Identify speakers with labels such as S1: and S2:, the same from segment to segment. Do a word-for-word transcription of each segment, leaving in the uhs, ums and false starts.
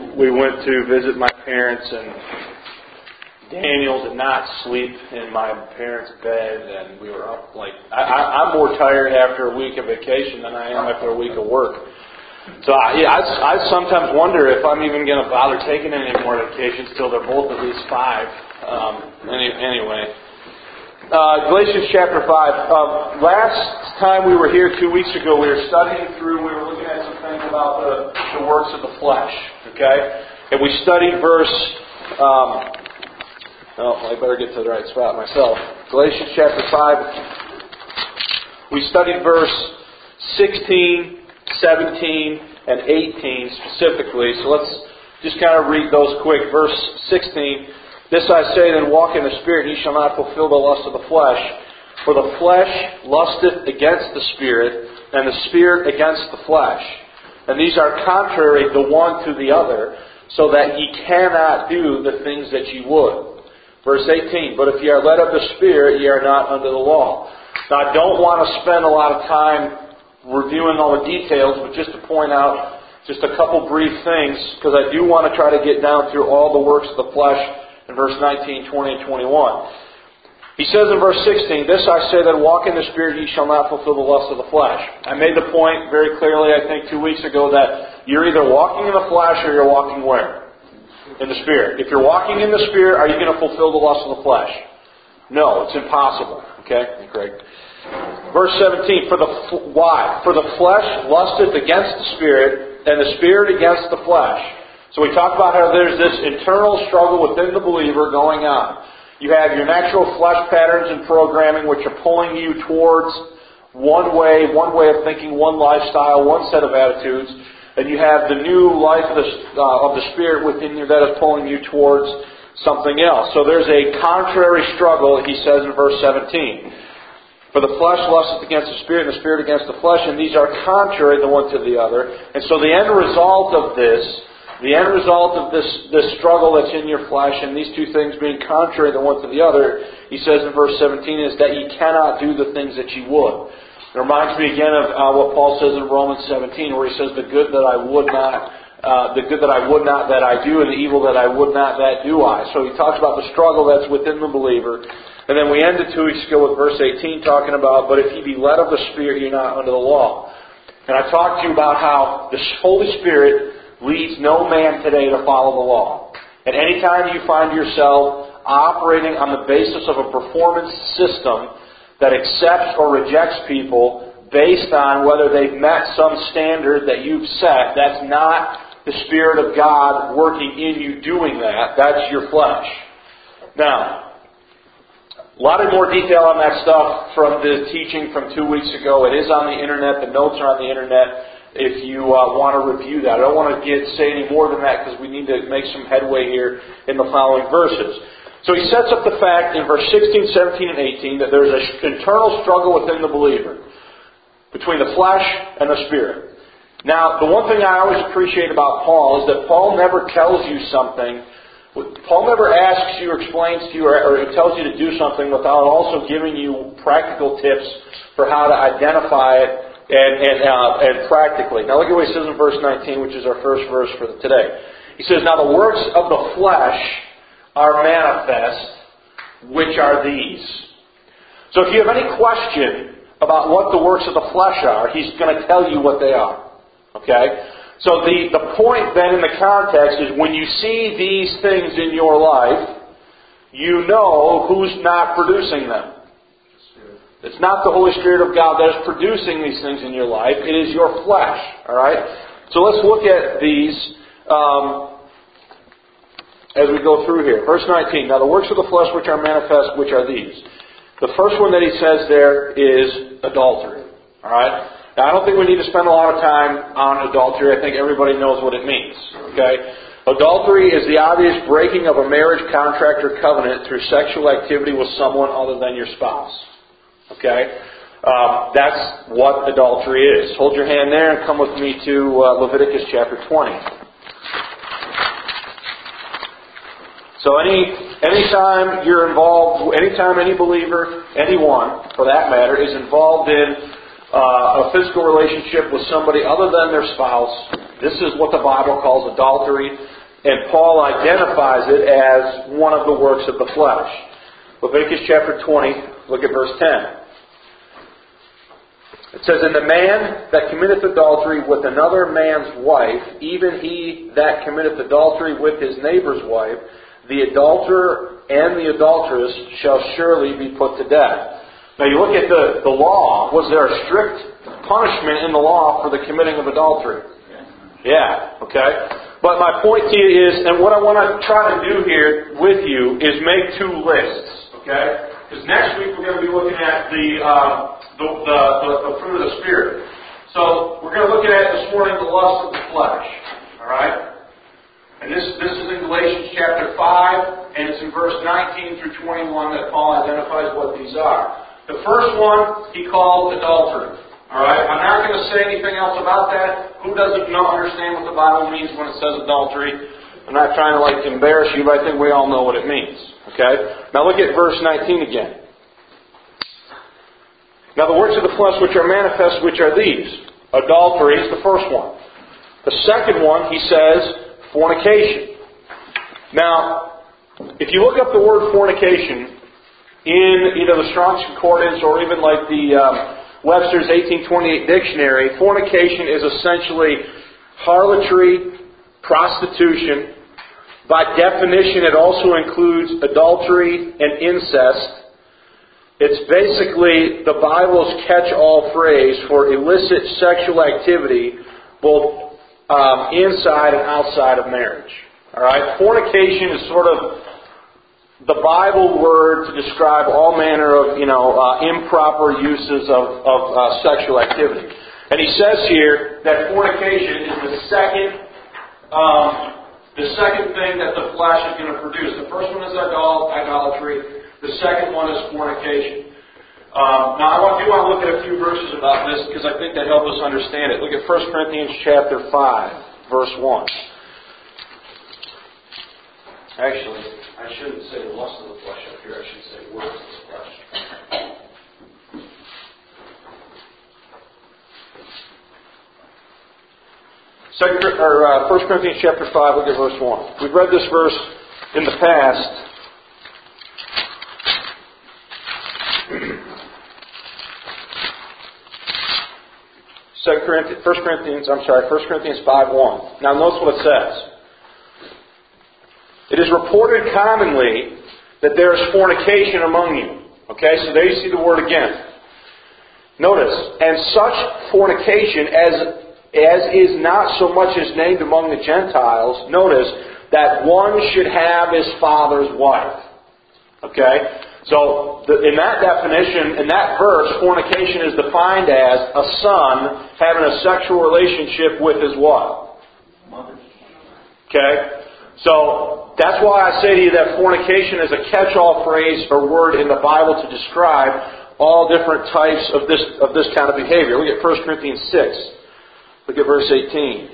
S1: we went to visit my parents, and Daniel did not sleep in my parents' bed, and we were up like I, I, I'm more tired after a week of vacation than I am after a week of work. So I, yeah, I, I sometimes wonder if I'm even going to bother taking any more vacations till they're both at least five. Um, any, anyway. Uh, Galatians chapter five. Uh, last time we were here two weeks ago, we were studying through, we were looking at some things about the, the works of the flesh. Okay? And we studied verse, um, oh, I better get to the right spot myself. Galatians chapter five. We studied verse sixteen, seventeen, and eighteen specifically. So let's just kind of read those quick. Verse sixteen. This I say, then walk in the Spirit, and ye shall not fulfill the lust of the flesh. For the flesh lusteth against the Spirit, and the Spirit against the flesh. And these are contrary the one to the other, so that ye cannot do the things that ye would. Verse eighteen, but if ye are led of the Spirit, ye are not under the law. Now I don't want to spend a lot of time reviewing all the details, but just to point out just a couple brief things, because I do want to try to get down through all the works of the flesh in verse nineteen, twenty, and twenty-one. He says in verse sixteen, this I say that walk in the Spirit, ye shall not fulfill the lust of the flesh. I made the point very clearly, I think, two weeks ago, that you're either walking in the flesh or you're walking where? In the Spirit. If you're walking in the Spirit, are you going to fulfill the lust of the flesh? No, it's impossible. Okay, Craig? Verse seventeen, for the why? For the flesh lusteth against the Spirit, and the Spirit against the flesh. So we talked about how there's this internal struggle within the believer going on. You have your natural flesh patterns and programming which are pulling you towards one way, one way of thinking, one lifestyle, one set of attitudes. And you have the new life of the, uh, of the Spirit within you that is pulling you towards something else. So there's a contrary struggle, he says in verse seventeen. For the flesh lusteth against the Spirit, and the Spirit against the flesh, and these are contrary the one to the other. And so the end result of this The end result of this, this struggle that's in your flesh and these two things being contrary the one to the other, he says in verse seventeen, is that ye cannot do the things that ye would. It reminds me again of uh, what Paul says in Romans seventeen, where he says, the good that I would not, uh, the good that I would not that I do, and the evil that I would not that do I. So he talks about the struggle that's within the believer. And then we ended two weeks ago with verse eighteen talking about, but if ye be led of the Spirit, ye are not under the law. And I talked to you about how the Holy Spirit leads no man today to follow the law. And any time you find yourself operating on the basis of a performance system that accepts or rejects people based on whether they've met some standard that you've set, that's not the Spirit of God working in you doing that. That's your flesh. Now, a lot of more detail on that stuff from the teaching from two weeks ago. It is on the internet. The notes are on the internet. If you uh, want to review that. I don't want to get, say any more than that because we need to make some headway here in the following verses. So he sets up the fact in verse sixteen, seventeen, and eighteen that there's an internal struggle within the believer between the flesh and the Spirit. Now, the one thing I always appreciate about Paul is that Paul never tells you something. Paul never asks you or explains to you or, or tells you to do something without also giving you practical tips for how to identify it And and, uh, and practically. Now look at what he says in verse nineteen, which is our first verse for today. He says, now the works of the flesh are manifest, which are these. So if you have any question about what the works of the flesh are, he's going to tell you what they are. Okay? So the, the point then in the context is when you see these things in your life, you know who's not producing them. It's not the Holy Spirit of God that is producing these things in your life. It is your flesh. All right? So let's look at these um, as we go through here. Verse nineteen. Now the works of the flesh which are manifest, which are these. The first one that he says there is adultery. All right? Now I don't think we need to spend a lot of time on adultery. I think everybody knows what it means. Okay? Adultery is the obvious breaking of a marriage contract or covenant through sexual activity with someone other than your spouse. Okay? Um, that's what adultery is. Hold your hand there and come with me to uh, Leviticus chapter twenty. So any anytime you're involved, anytime any believer, anyone for that matter, is involved in uh, a physical relationship with somebody other than their spouse, This is what the Bible calls adultery, and Paul identifies it as one of the works of the flesh. Leviticus chapter twenty, look at verse ten. It says, "And the man that committeth adultery with another man's wife, even he that committeth adultery with his neighbor's wife, the adulterer and the adulteress shall surely be put to death." Now you look at the, the law. Was there a strict punishment in the law for the committing of adultery? Yeah, okay. But my point to you is, and what I want to try to do here with you is make two lists, okay? Because next week we're going to be looking at the, uh, the, the, the, the fruit of the Spirit. So we're going to look at this morning the lust of the flesh, all right? And this, this is in Galatians chapter five, and it's in verse nineteen through twenty-one that Paul identifies what these are. The first one he called adultery. Alright, I'm not going to say anything else about that. Who doesn't know, understand what the Bible means when it says adultery? I'm not trying to like embarrass you, but I think we all know what it means. Okay? Now look at verse nineteen again. "Now the works of the flesh which are manifest, which are these." Adultery is the first one. The second one, he says, fornication. Now, if you look up the word fornication in either the Strong's Concordance or even like the um, Webster's eighteen twenty-eight dictionary, fornication is essentially harlotry, prostitution. By definition, it also includes adultery and incest. It's basically the Bible's catch-all phrase for illicit sexual activity, both um, inside and outside of marriage. All right, fornication is sort of the Bible word to describe all manner of, you know, uh, improper uses of, of uh, sexual activity. And he says here that fornication is the second, um, the second thing that the flesh is going to produce. The first one is idol- idolatry. The second one is fornication. Um, now, I want, do want to look at a few verses about this because I think that help us understand it. Look at First Corinthians chapter five, verse one. Actually, I shouldn't say the lust of the flesh up here. I should say works of the flesh. Second, or uh, First Corinthians chapter five, look at verse one. We've read this verse in the past. Second Corinthians, First Corinthians, I'm sorry, First Corinthians five one. Now notice what it says. "It is reported commonly that there is fornication among you." Okay, so there you see the word again. Notice, "and such fornication as as is not so much as named among the Gentiles." Notice that one should have his father's wife. Okay, so the, in that definition, in that verse, fornication is defined as a son having a sexual relationship with his what? Mother. Okay. So, that's why I say to you that fornication is a catch-all phrase or word in the Bible to describe all different types of this of this kind of behavior. Look at First Corinthians six. Look at verse eighteen.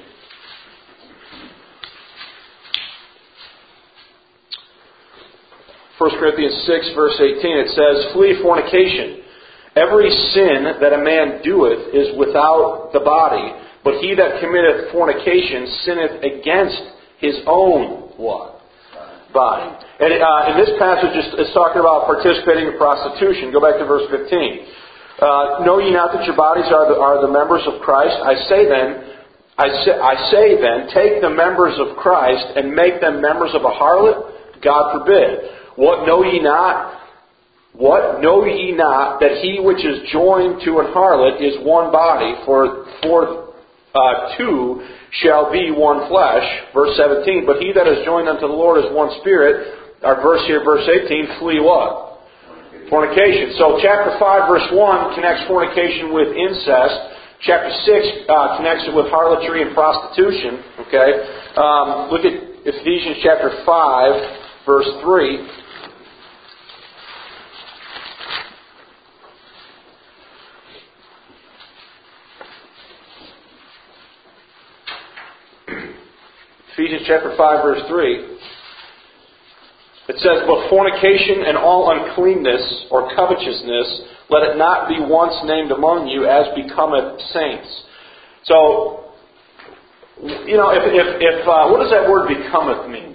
S1: First Corinthians six, verse eighteen, it says, "Flee fornication. Every sin that a man doeth is without the body, but he that committeth fornication sinneth against his own what? Body." And uh, in this passage, it's, it's talking about participating in prostitution. Go back to verse fifteen. Uh, "Know ye not that your bodies are the, are the members of Christ? I say then, I say, I say then, take the members of Christ and make them members of a harlot? God forbid. What know ye not? What know ye not that he which is joined to an harlot is one body? For for uh, two shall be one flesh." Verse seventeen. "But he that is joined unto the Lord is one spirit." Our verse here, verse eighteen. Flee what? Fornication. So chapter five, verse one connects fornication with incest. Chapter six uh, connects it with harlotry and prostitution. Okay. Um, look at Ephesians chapter five, verse three. Ephesians chapter five, verse three. It says, "But fornication and all uncleanness or covetousness, let it not be once named among you as becometh saints." So, you know, if, if, if uh, what does that word becometh mean?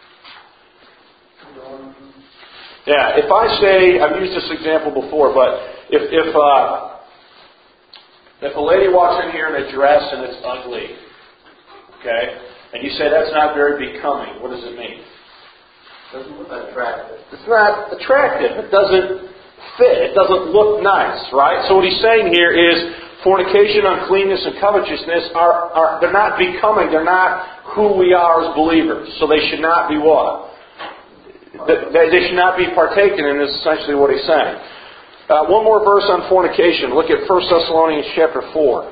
S1: Yeah, if I say, I've used this example before, but if if uh, if a lady walks in here in a dress and it's ugly, okay, and you say that's not very becoming, what does it mean?
S2: It doesn't look attractive.
S1: It's not attractive. It doesn't fit. It doesn't look nice, right? So what he's saying here is fornication, uncleanness, and covetousness are, are they're not becoming. They're not who we are as believers. So they should not be what? They, they should not be partaken in, is essentially what he's saying. Uh, one more verse on fornication. Look at First Thessalonians chapter four.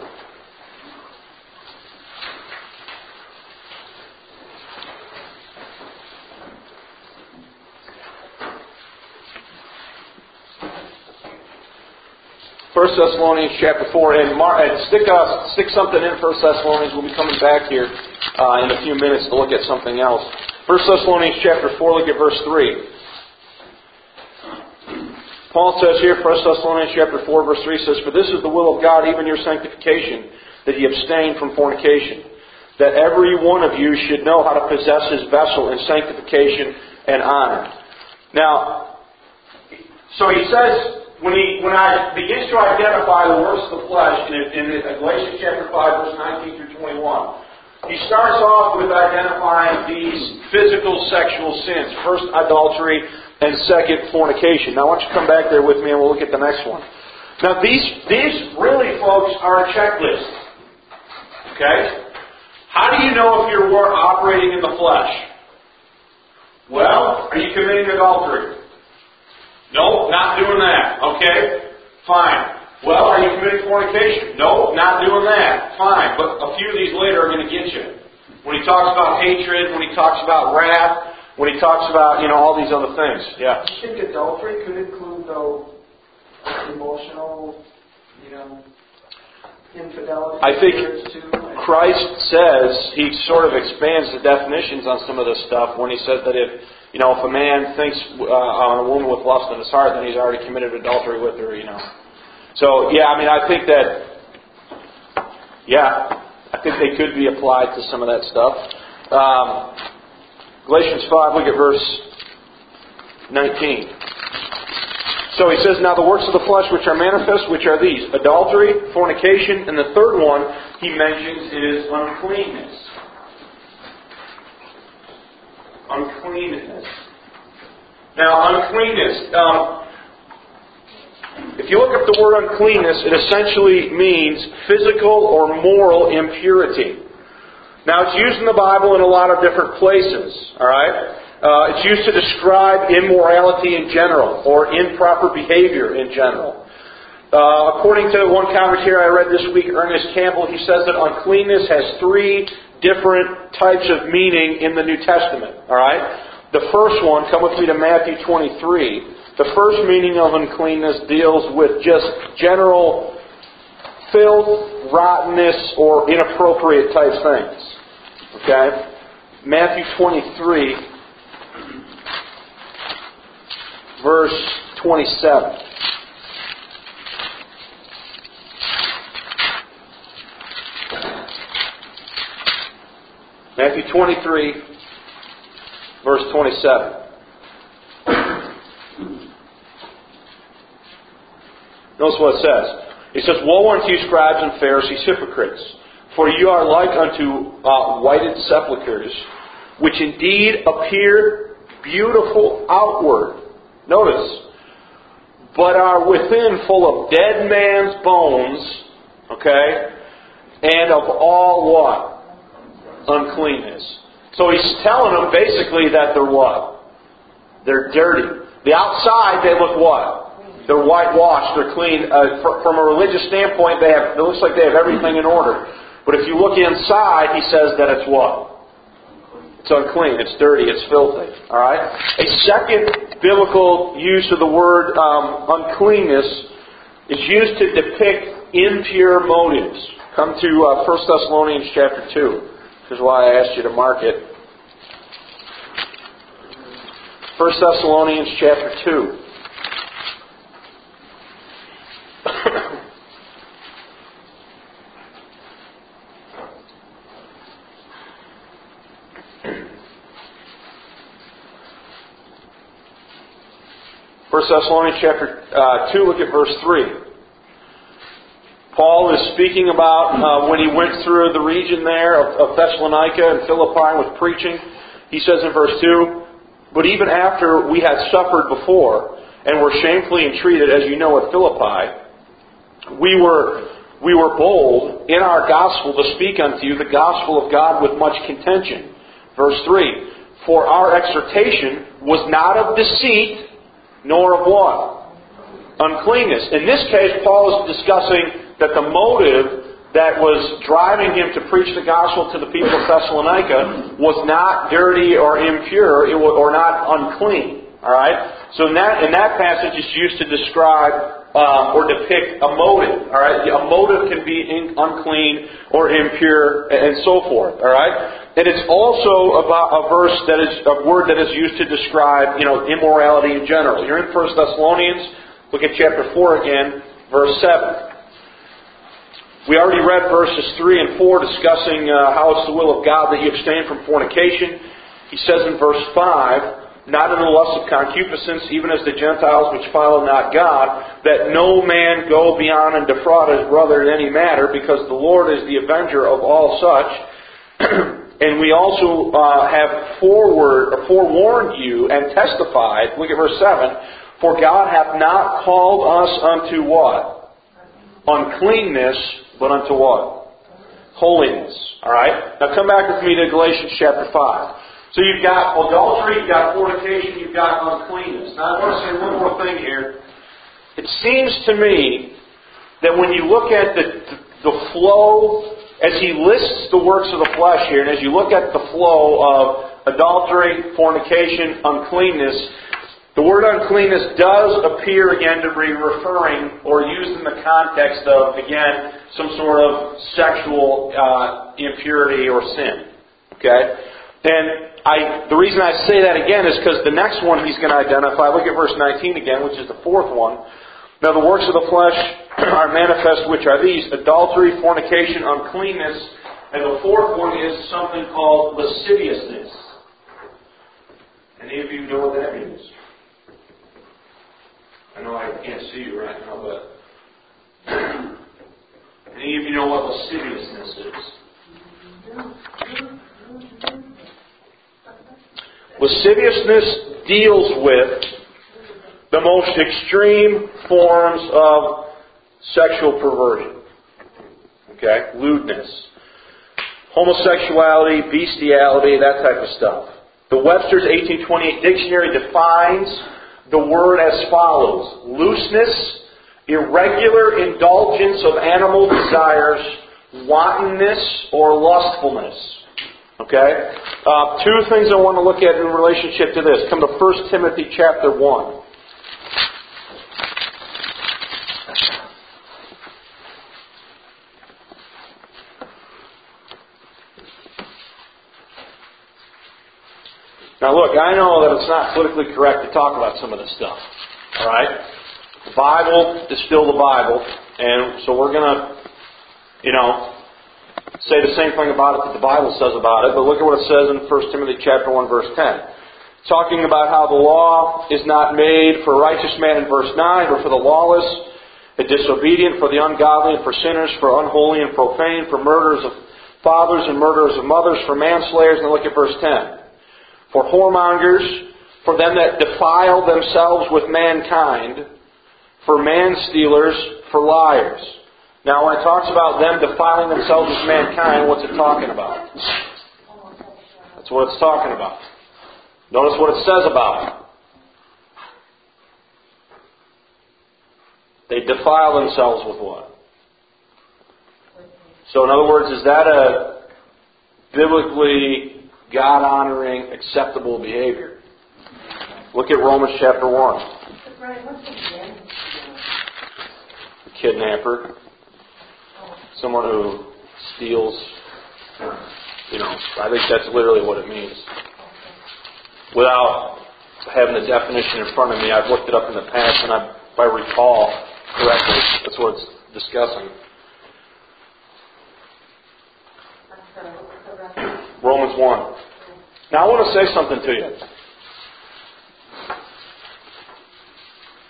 S1: First Thessalonians chapter four, and, Mar- and stick uh, stick something in First Thessalonians. We'll be coming back here uh, in a few minutes to look at something else. First Thessalonians chapter four, look at verse three. Paul says here, First Thessalonians chapter four, verse three says, "For this is the will of God, even your sanctification, that ye abstain from fornication, that every one of you should know how to possess his vessel in sanctification and honor." Now, so he says, when he when I begins to identify the works of the flesh in, in Galatians chapter five, verse nineteen through twenty-one, he starts off with identifying these physical sexual sins. First, adultery, and second, fornication. Now, I want you to come back there with me and we'll look at the next one. Now, these, these really, folks, are a checklist. Okay? How do you know if you're operating in the flesh? Well, are you committing adultery? No, not doing that. Okay? Fine. Well, are you committing fornication? No, not doing that. Fine. But a few of these later are going to get you. When he talks about hatred, when he talks about wrath, when he talks about, you know, all these other things. Yeah.
S2: Do you think adultery could include, though, emotional, you know, infidelity?
S1: I think
S2: too?
S1: Christ says, he sort of expands the definitions on some of this stuff when he says that if, you know, if a man thinks uh, on a woman with lust in his heart, then he's already committed adultery with her, you know. So, yeah, I mean, I think that, yeah, I think they could be applied to some of that stuff. Um, Galatians five, look at verse nineteen. So he says, "Now the works of the flesh which are manifest, which are these, adultery, fornication," and the third one he mentions is uncleanness. Uncleanness. Now, uncleanness, um, if you look up the word uncleanness, it essentially means physical or moral impurity. Now, it's used in the Bible in a lot of different places, all right? Uh, it's used to describe immorality in general, or improper behavior in general. Uh, according to one commentary I read this week, Ernest Campbell, he says that uncleanness has three different types of meaning in the New Testament, all right? The first one, come with me to Matthew twenty-three. The first meaning of uncleanness deals with just general filth, rottenness, or inappropriate type things. Okay? Matthew twenty-three, verse twenty-seven. Matthew twenty-three, verse twenty-seven. Notice what it says. It says, "Woe unto you, scribes and Pharisees, hypocrites! For you are like unto uh, whited sepulchres, which indeed appear beautiful outward." Notice. "But are within full of dead man's bones," okay, "and of all what? Uncleanness." So he's telling them basically that they're what? They're dirty. The outside, they look what? They're whitewashed, they're clean. Uh, fr- from a religious standpoint, they have, it looks like they have everything in order. But if you look inside, he says that it's what? It's unclean, it's dirty, it's filthy. Alright? A second biblical use of the word um, uncleanness is used to depict impure motives. Come to uh, First Thessalonians chapter two. This is why I asked you to mark it. First Thessalonians chapter two. First Thessalonians chapter uh, two, look at verse three. Paul is speaking about uh, when he went through the region there of, of Thessalonica and Philippi and was preaching. He says in verse two, "But even after we had suffered before and were shamefully entreated, as you know, at Philippi, we were we were bold in our gospel to speak unto you the gospel of God with much contention." Verse three, "For our exhortation was not of deceit, nor of what? Uncleanness." In this case, Paul is discussing that the motive that was driving him to preach the gospel to the people of Thessalonica was not dirty or impure, it was, or not unclean. All right. So in that in that passage, it's used to describe um, or depict a motive. All right. A motive can be in, unclean or impure, and so forth. All right. And it's also about a verse that is a word that is used to describe, you know, immorality in general. You're in First Thessalonians. Look at chapter four again, verse seven. We already read verses three and four discussing uh, how it's the will of God that you abstain from fornication. He says in verse five, "Not in the lust of concupiscence, even as the Gentiles which follow not God, that no man go beyond and defraud his brother in any matter, because the Lord is the avenger of all such." And we also uh, have forward, or forewarned you and testified, look at verse seven, "For God hath not called us unto" what? "Uncleanness, but unto" what? "Holiness." Alright? Now come back with me to Galatians chapter five. So you've got adultery, you've got fornication, you've got uncleanness. Now I want to say one more thing here. It seems to me that when you look at the, the flow, as he lists the works of the flesh here, and as you look at the flow of adultery, fornication, uncleanness, the word uncleanness does appear again to be referring or used in the context of, again, some sort of sexual uh, impurity or sin. Okay? And I, the reason I say that again is because the next one he's going to identify, look at verse nineteen again, which is the fourth one. "Now the works of the flesh are manifest, which are these: adultery, fornication, uncleanness." And the fourth one is something called lasciviousness. Any of you know what that means? I know I can't see you right now, but any of you know what lasciviousness is? Lasciviousness deals with the most extreme forms of sexual perversion. Okay? Lewdness. Homosexuality, bestiality, that type of stuff. The Webster's eighteen twenty-eight dictionary defines the word as follows: looseness, irregular indulgence of animal desires, wantonness, or lustfulness. Okay? Uh, two things I want to look at in relationship to this. Come to First Timothy chapter one. Now look, I know that it's not politically correct to talk about some of this stuff. Alright? The Bible is still the Bible, and so we're going to, you know, say the same thing about it that the Bible says about it, but look at what it says in First Timothy chapter one, verse ten. Talking about how the law is not made for a righteous man in verse nine, but for the lawless, the disobedient, for the ungodly, and for sinners, for unholy and profane, for murderers of fathers and murderers of mothers, for manslayers, and look at verse ten. For whoremongers, for them that defile themselves with mankind, for man-stealers, for liars. Now, when it talks about them defiling themselves with mankind, what's it talking about? That's what it's talking about. Notice what it says about it. They defile themselves with what? So, in other words, is that a biblically God-honoring, acceptable behavior? Look at Romans chapter one. A kidnapper. Someone who steals. You know, I think that's literally what it means. Without having the definition in front of me, I've looked it up in the past, and I, if I recall correctly, that's what it's discussing. Romans one. Now I want to say something to you.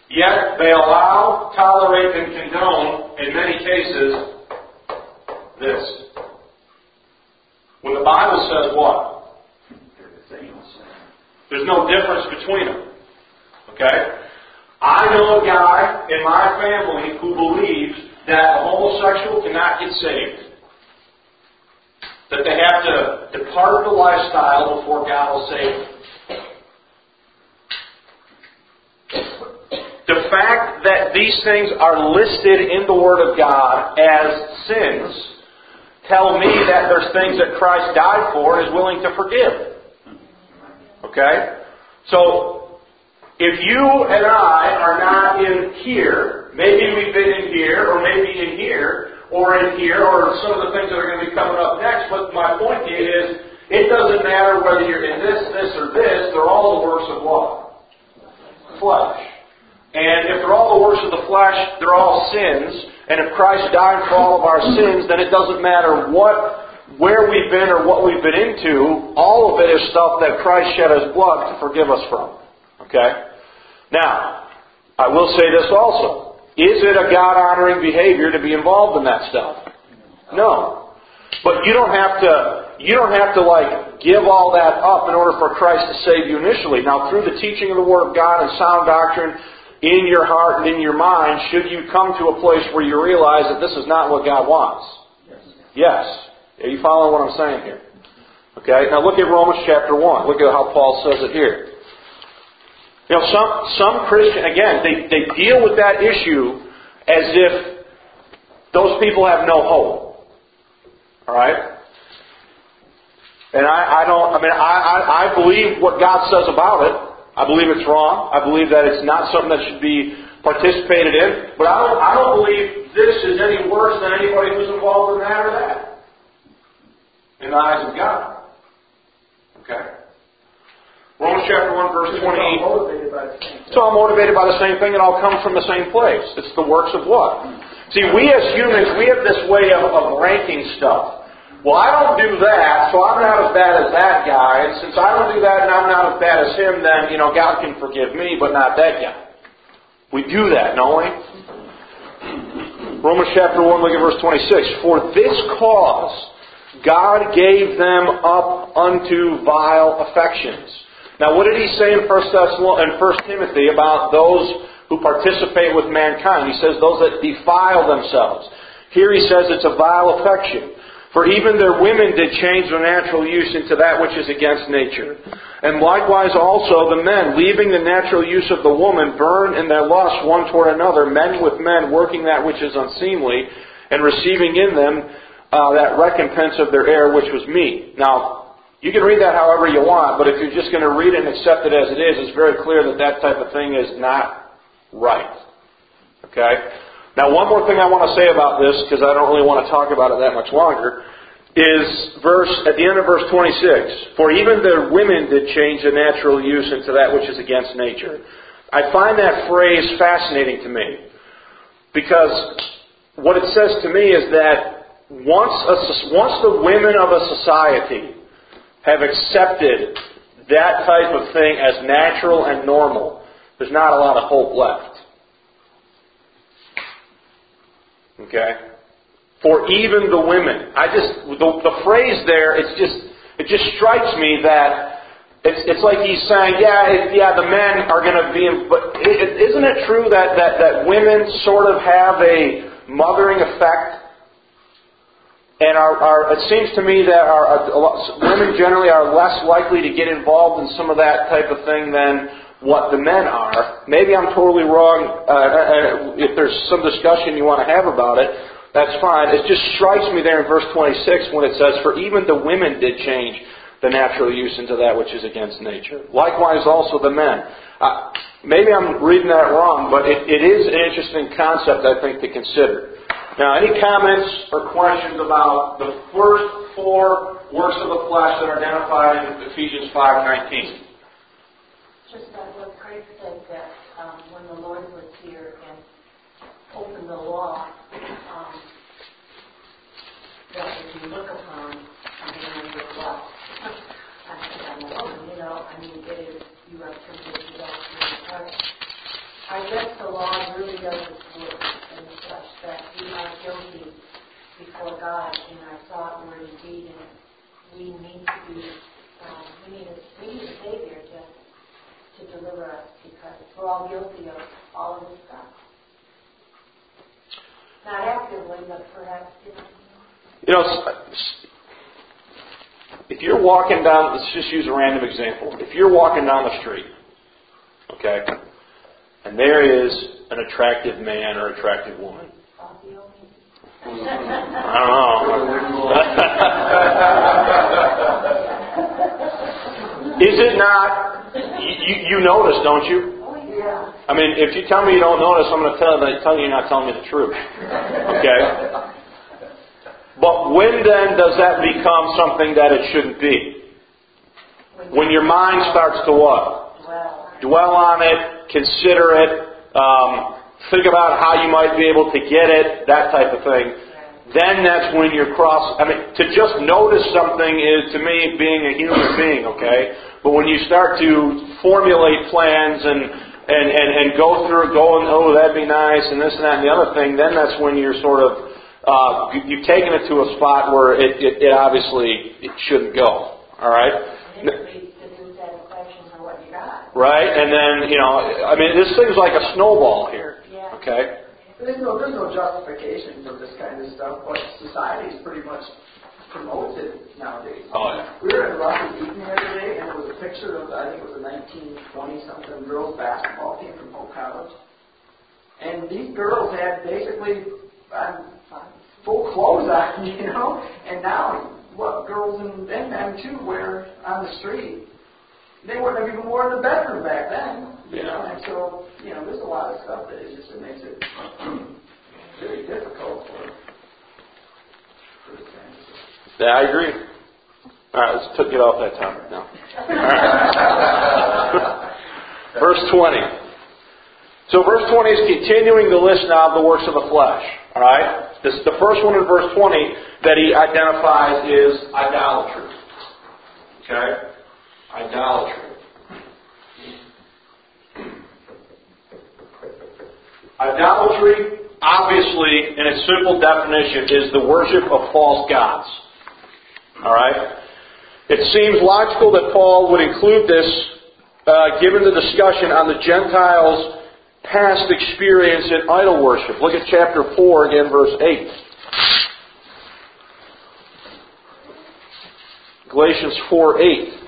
S3: Yet they allow, tolerate, and condone, in many cases, this. When the Bible says what? There's no difference between them. Okay? I know a guy in my family who believes that a homosexual cannot get saved. That they have to depart the lifestyle before God will save them. The fact that these things are listed in the Word of God as sins tell me that there's things that Christ died for and is willing to forgive. Okay? So, if you and I are not in here, maybe we've been in here, or maybe in here, or in here, or some of the things that are going to be coming up next, but my point to you is, it doesn't matter whether you're in this, this, or this, they're all the works of what? Flesh. And if they're all the works of the flesh, they're all sins. And if Christ died for all of our sins, then it doesn't matter what, where we've been or what we've been into. All of it is stuff that Christ shed His blood to forgive us from. Okay? Now, I will say this also. Is it a God-honoring behavior to be involved in that stuff? No. But you don't have to, you don't have to like give all that up in order for Christ to save you initially. Now, through the teaching of the Word of God and sound doctrine, in your heart and in your mind, should you come to a place where you realize that this is not what God wants? Yes. Yes. Are you following what I'm saying here? Okay. Now look at Romans chapter one. Look at how Paul says it here. You know, some some Christian, again, they, they deal with that issue as if those people have no hope. All right. And I, I don't. I mean, I, I I believe what God says about it. I believe it's wrong. I believe that it's not something that should be participated in. But I don't, I don't believe this is any worse than anybody who's involved in that or that. In the eyes of God. Okay? Romans chapter one, verse twenty-eight. It's all motivated by the same thing. It all comes from the same place. It's the works of what? See, we as humans, we have this way of, of ranking stuff. Well, I don't do that, so I'm not as bad as that guy. And since I don't do that and I'm not as bad as him, then, you know, God can forgive me, but not that guy. We do that, don't we? Romans chapter one, look at verse twenty-six. For this cause God gave them up unto vile affections. Now, what did he say in First Thessalonians, in First Timothy about those who participate with mankind? He says those that defile themselves. Here he says it's a vile affection. For even their women did change their natural use into that which is against nature. And likewise also the men, leaving the natural use of the woman, burn in their lust one toward another, men with men, working that which is unseemly, and receiving in them uh, that recompense of their error which was meat. Now, you can read that however you want, but if you're just going to read it and accept it as it is, it's very clear that that type of thing is not right. Okay? Now, one more thing I want to say about this, because I don't really want to talk about it that much longer, is verse at the end of verse twenty-six. For even the women did change the natural use into that which is against nature. I find that phrase fascinating to me, because what it says to me is that once a, once the women of a society have accepted that type of thing as natural and normal, there's not a lot of hope left. Okay? For even the women. I just, the, the phrase there, it's just, it just strikes me that it's, it's like he's saying, yeah, it, yeah, the men are going to be, in, but it, isn't it true that, that, that women sort of have a mothering effect? And are, are, it seems to me that our, a lot, women generally are less likely to get involved in some of that type of thing than what the men are. Maybe I'm totally wrong. Uh, if there's some discussion you want to have about it, that's fine. It just strikes me there in verse twenty-six when it says, for even the women did change the natural use into that which is against nature. Likewise also the men. Uh, maybe I'm reading that wrong, but it, it is an interesting concept, I think, to consider. Now, any comments or questions about the first four works of the flesh that are identified in Ephesians five nineteen?
S4: Just that what Craig said, that um, when the Lord was here and opened the law, um, that if you look upon a man with lust, I think I'm a woman, you know, I mean, it is, you are tempted to go through the heart. I guess the law really does its work in the flesh, that we are guilty before God in our thought, word, and deed, and we need to be, um, we need a, we need a Savior to, to deliver us, because we're all guilty of all of this stuff. Not actively, but perhaps, you know.
S3: You know, if you're walking down, let's just use a random example. If you're walking down the street, okay, and there is an attractive man or attractive woman. I don't know. Is it not, you, you notice, don't you?
S4: Oh, yeah.
S3: I mean, if you tell me you don't notice, I'm going to tell, tell you you're not telling me the truth. Okay? But when then does that become something that it shouldn't be? When your mind starts to what?
S4: Dwell.
S3: Dwell on it, consider it, um, think about how you might be able to get it, that type of thing. Then that's when you're cross. I mean, to just notice something is, to me, being a human being, okay? But when you start to formulate plans and, and, and, and go through it going, oh, that'd be nice, and this and that and the other thing, then that's when you're sort of, uh, you've taken it to a spot where it, it, it obviously it shouldn't go. All right? Right? And then, you know, I mean, this thing's like a snowball here. Okay?
S2: There's no, there's no justification for this kind of stuff, but society is pretty much promotes it nowadays.
S3: Oh, yeah.
S2: We were in Rocky Eaton the other day, and it was a picture of, I think it was a nineteen twenty something girls basketball team from Hope College. And these girls had basically um, full clothes on, you know? And now, what girls and, and men, too, wear on the street, they wouldn't have even worn in the bedroom back then. You know, and so, you know, there's a lot of stuff that it just it makes it very difficult for, for the fans.
S3: Yeah, I agree. All right, let's get off that topic now. Verse twenty. So verse twenty is continuing the list now of the works of the flesh. All right? This is the first one in verse twenty that he identifies is idolatry. Okay? Idolatry. Idolatry, obviously, in its simple definition, is the worship of false gods. Alright? It seems logical that Paul would include this, uh, given the discussion on the Gentiles' past experience in idol worship. Look at chapter four, again, verse eight. Galatians four eight.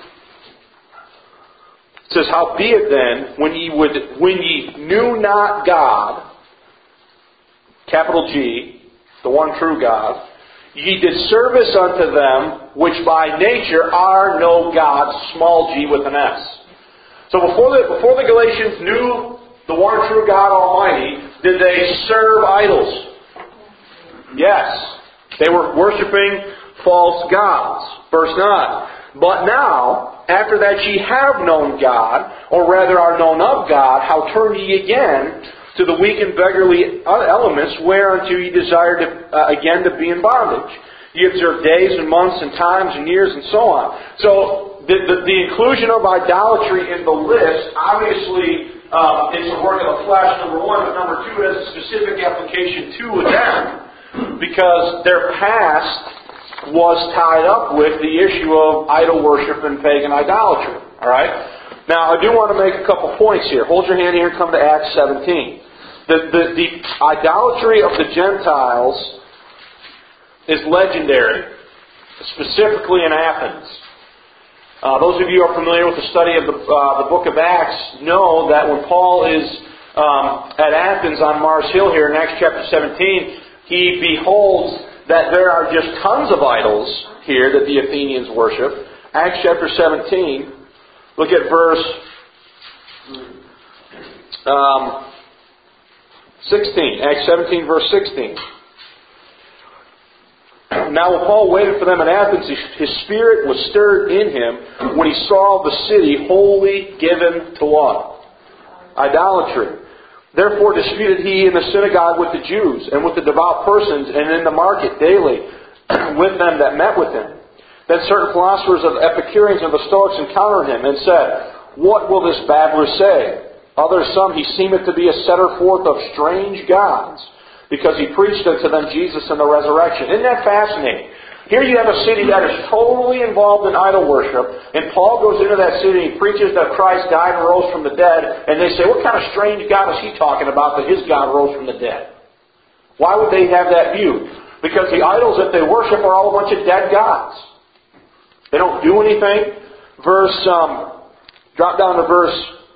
S3: It says, howbeit then, when ye would, when ye knew not God, capital G, the one true God, ye did service unto them, which by nature are no gods, small g with an S. So before the, before the Galatians knew the one true God Almighty, did they serve idols? Yes. They were worshiping false gods. Verse nine. But now, after that ye have known God, or rather are known of God, how turn ye again to the weak and beggarly elements, whereunto ye desire to, uh, again to be in bondage? Ye observe days and months and times and years and so on. So, the, the, the inclusion of idolatry in the list, obviously, um, it's a work of the flesh, number one, but number two, it has a specific application to them, because their past was tied up with the issue of idol worship and pagan idolatry. Alright? Now, I do want to make a couple points here. Hold your hand here and come to Acts seventeen. The, the, the idolatry of the Gentiles is legendary, specifically in Athens. Uh, those of you who are familiar with the study of the, uh, the book of Acts know that when Paul is um, at Athens on Mars Hill here in Acts chapter seventeen, he beholds that there are just tons of idols here that the Athenians worship. Acts chapter seventeen, look at verse um, sixteen. Acts seventeen, verse sixteen. Now when Paul waited for them in Athens, his spirit was stirred in him when he saw the city wholly given to what? Idolatry. Therefore disputed he in the synagogue with the Jews, and with the devout persons, and in the market daily, with them that met with him. Then certain philosophers of the Epicureans and the Stoics encountered him, and said, What will this babbler say? Others, some, he seemeth to be a setter forth of strange gods, because he preached unto them Jesus and the resurrection. Isn't that fascinating? Here you have a city that is totally involved in idol worship, and Paul goes into that city and he preaches that Christ died and rose from the dead, and they say, what kind of strange God is he talking about that his God rose from the dead? Why would they have that view? Because the idols that they worship are all a bunch of dead gods. They don't do anything. Verse, um, drop down to verse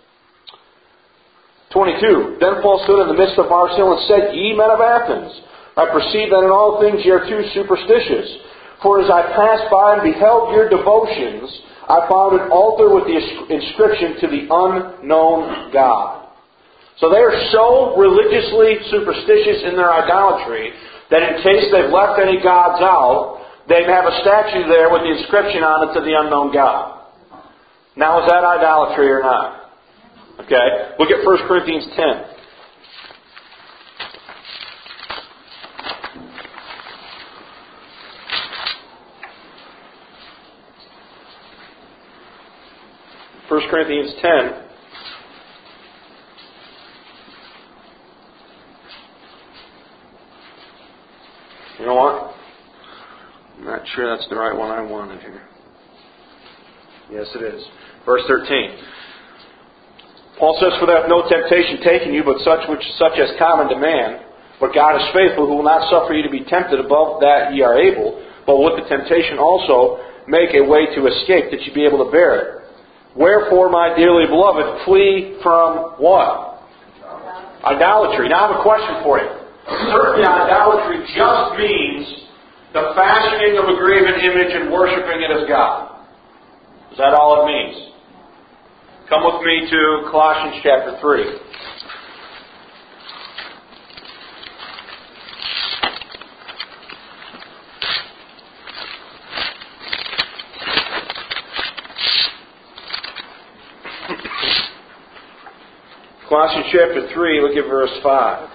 S3: twenty-two. Then Paul stood in the midst of Mars Hill and said, Ye men of Athens, I perceive that in all things ye are too superstitious. For as I passed by and beheld your devotions, I found an altar with the inscription to the unknown God. So they are so religiously superstitious in their idolatry that in case they've left any gods out, they have a statue there with the inscription on it to the unknown God. Now is that idolatry or not? Okay, look at First Corinthians ten. First Corinthians ten. You know what? I'm not sure that's the right one I wanted here. Yes, it is. Verse thirteen. Paul says, For there hath no temptation taken you, but such which such as common to man. But God is faithful, who will not suffer you to be tempted above that ye are able, but with the temptation also make a way to escape, that ye be able to bear it. Wherefore, my dearly beloved, flee from what? Idolatry. Now I have a question for you. Certainly idolatry just means the fashioning of a graven image and worshiping it as God. Is that all it means? Come with me to Colossians chapter three. Colossians chapter three, look at verse five.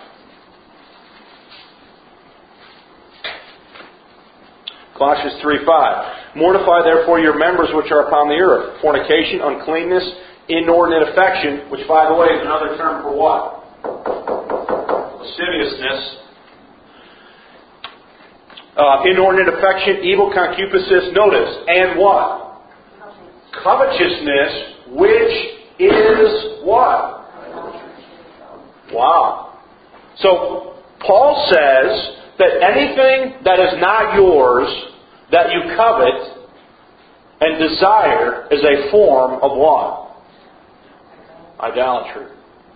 S3: Colossians three five. Mortify therefore your members which are upon the earth, fornication, uncleanness, inordinate affection, which by the way is another term for what? Lasciviousness. Uh, inordinate affection, evil concupiscence, notice, and what? Covetousness, which is what? Wow. So, Paul says that anything that is not yours, that you covet and desire, is a form of what? Idolatry.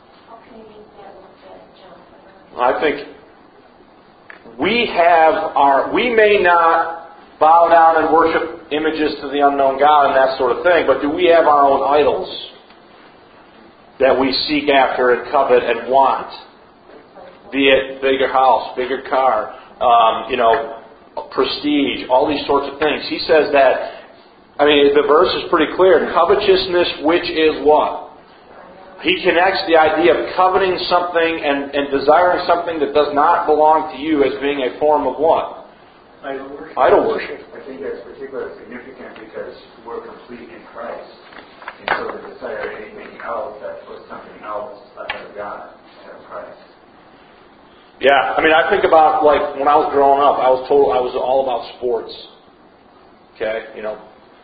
S3: I think we have our, we may not bow down and worship images to the unknown God and that sort of thing, but do we have our own idols that we seek after and covet and want? Be it bigger house, bigger car, um, you know, prestige, all these sorts of things. He says that, I mean, the verse is pretty clear. Covetousness, which is what? He connects the idea of coveting something and, and desiring something that does not belong to you as being a form of what?
S5: Idol worship.
S3: Idol worship.
S5: I think that's particularly significant because we're complete in Christ. And so to desire anything else, that puts something else ahead of God, ahead of Christ.
S3: Yeah, I mean, I think about, like, when I was growing up, I was told I was all about sports. Okay? You know,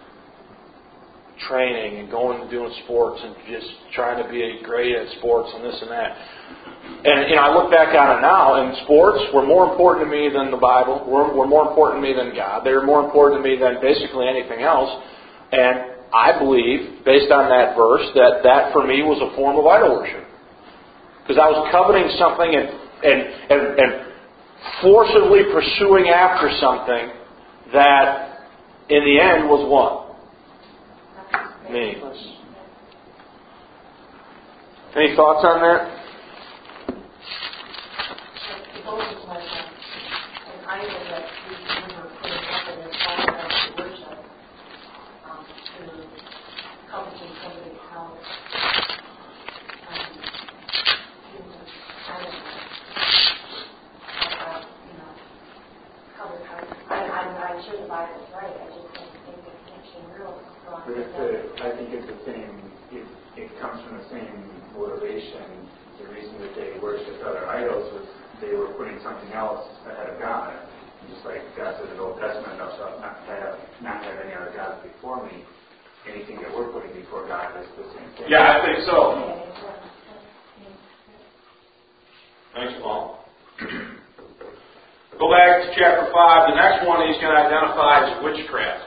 S3: training and going and doing sports and just trying to be great at sports and this and that. And, you know, I look back on it now, and sports were more important to me than the Bible, were, were more important to me than God. They were more important to me than basically anything else. And I believe, based on that verse, that that for me was a form of idol worship. Because I was coveting something and, and, and, and forcibly pursuing after something that, in the end, was what? Meaningless. Any thoughts on that?
S4: Devotion was an idol that we were putting up in the side of the worship um, to coveting somebody's house. Um, you know, I don't know. About, you know, covet. I, I, I'm sure the Bible's right. I just don't think the connection real strong.
S5: But it's the, I think it's the same, it, it comes from the same motivation, the reason that they worshipped other idols was they were putting something else ahead of God. And just like God said in the Old Testament, thou shalt not have, not have any other gods before me. Anything that we're putting before God is the same thing.
S3: Yeah, I think so. Thanks, Paul. Go back to chapter five. The next one he's going to identify is witchcraft.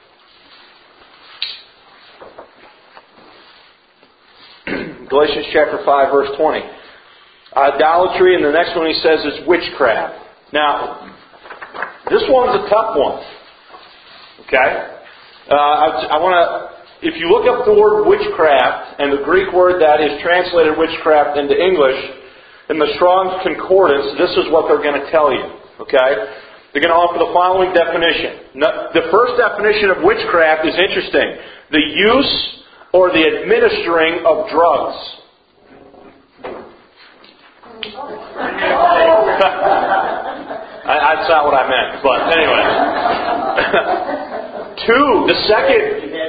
S3: Galatians chapter five, verse twenty. Idolatry, and the next one he says is witchcraft. Now, this one's a tough one. Okay? Uh, I, I want to, if you look up the word witchcraft and the Greek word that is translated witchcraft into English, in the Strong's Concordance, this is what they're going to tell you. Okay? They're going to offer the following definition. The first definition of witchcraft is interesting. The use or the administering of drugs. I, that's not what I meant, but anyway. Two, the second,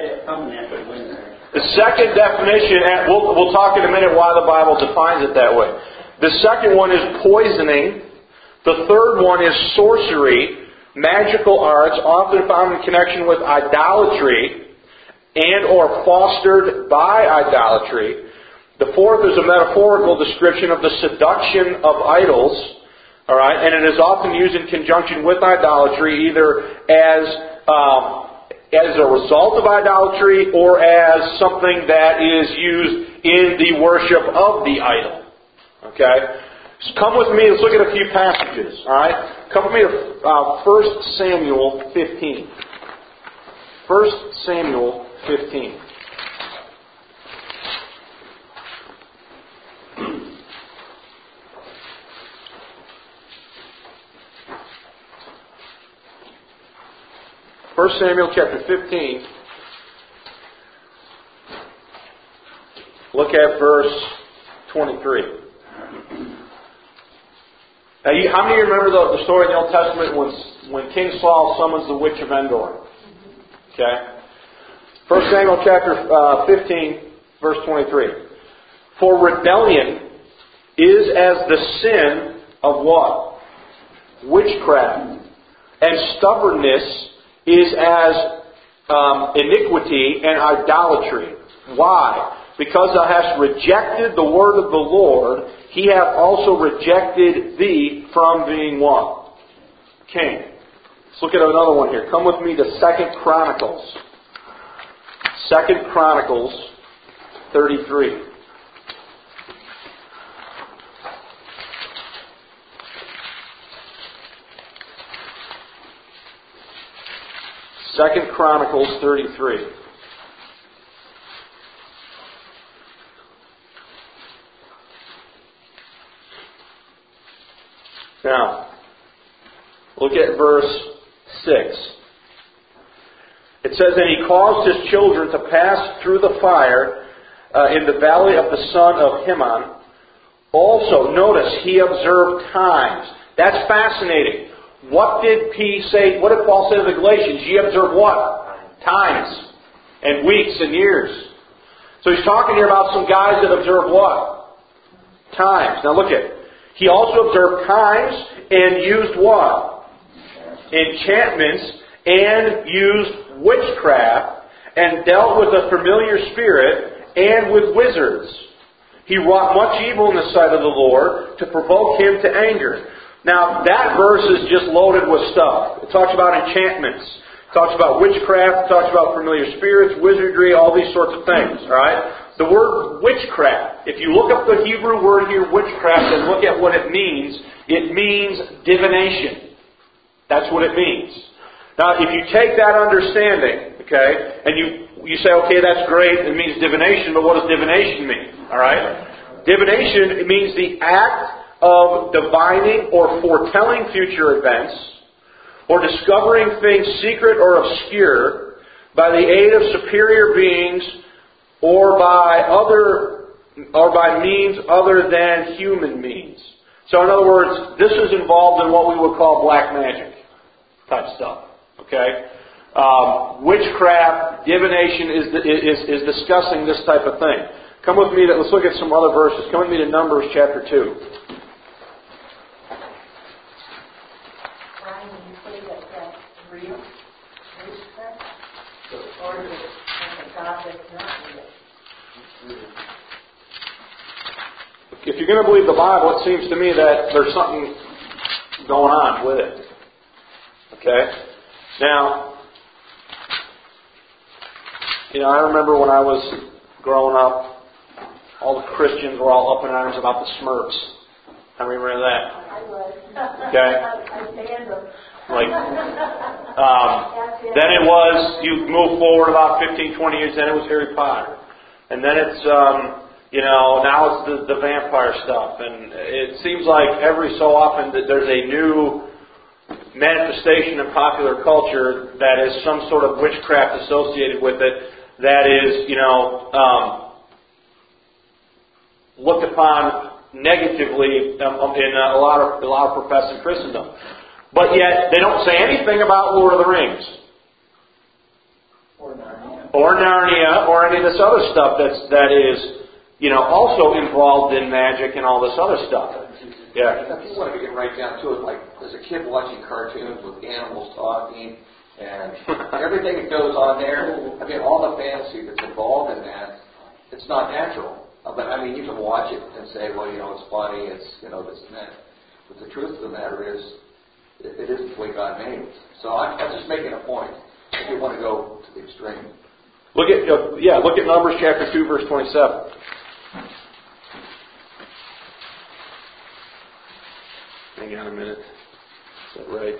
S3: the second definition, and we'll, we'll talk in a minute why the Bible defines it that way. The second one is poisoning. The third one is sorcery, magical arts, often found in connection with idolatry and or fostered by idolatry. The fourth is a metaphorical description of the seduction of idols. All right, and it is often used in conjunction with idolatry, either as um, as a result of idolatry or as something that is used in the worship of the idol. Okay, so come with me. Let's look at a few passages. All right, come with me to uh, First Samuel fifteen. First Samuel fifteen. First Samuel chapter fifteen. Look at verse twenty-three. Now, you, how many of you remember the, the story in the Old Testament when, when King Saul summons the witch of Endor? Okay. First Samuel chapter uh, fifteen, verse twenty-three. For rebellion is as the sin of what? Witchcraft. And stubbornness is as um, iniquity and idolatry. Why? Because thou hast rejected the word of the Lord, he hath also rejected thee from being what? King. Let's look at another one here. Come with me to Second Chronicles. Second Chronicles thirty-three. Second Chronicles thirty-three. Now, look at verse six. It says, and he caused his children to pass through the fire uh, in the valley of the son of Hinnom. Also, notice, he observed times. That's fascinating. What did he say? What did Paul say to the Galatians? Ye observe what? Times. And weeks and years. So he's talking here about some guys that observe what? Times. Now look at it. He also observed times and used what? Enchantments and used witchcraft and dealt with a familiar spirit and with wizards. He wrought much evil in the sight of the Lord to provoke him to anger. Now, that verse is just loaded with stuff. It talks about enchantments. It talks about witchcraft. It talks about familiar spirits, wizardry, all these sorts of things. All right? The word witchcraft, if you look up the Hebrew word here, witchcraft, and look at what it means, it means divination. That's what it means. Now, if you take that understanding, okay, and you, you say, okay, that's great, it means divination, but what does divination mean? All right? Divination, it means the act of divining or foretelling future events, or discovering things secret or obscure by the aid of superior beings, or by other, or by means other than human means. So, in other words, this is involved in what we would call black magic type stuff. Okay, um, witchcraft, divination is, is is discussing this type of thing. Come with me to, let's look at some other verses. Come with me to Numbers chapter two.
S4: Brian, you say that that's real? Witchcraft? Or is it like a God that's not real?
S3: If you're going to believe the Bible, it seems to me that there's something going on with it. Okay? Now, you know, I remember when I was growing up, all the Christians were all up in arms about the Smurfs. How many remember that?
S4: I was.
S3: Okay.
S4: I stand them.
S3: Like, um, then it was, you move forward about fifteen, twenty years, then it was Harry Potter. And then it's, um, you know, now it's the, the vampire stuff. And it seems like every so often that there's a new manifestation in popular culture that is some sort of witchcraft associated with it that is, you know, um, looked upon negatively um, in a lot of a lot of professing Christendom. But yet they don't say anything about Lord of the Rings.
S2: Or Narnia.
S3: Or Narnia, or any of this other stuff that's, that is, you know, also involved in magic and all this other stuff. Yeah.
S6: If you want to get right down to it, like as a kid watching cartoons with animals talking and everything that goes on there, I mean, all the fantasy that's involved in that, it's not natural. But I mean, you can watch it and say, well, you know, it's funny, it's, you know, this and that. But the truth of the matter is, it, it isn't the way God made it. So I'm, I'm just making a point. If you want to go to the extreme.
S3: Look at uh, yeah, look at Numbers chapter two, verse twenty-seven. Hang on a minute. Is that right?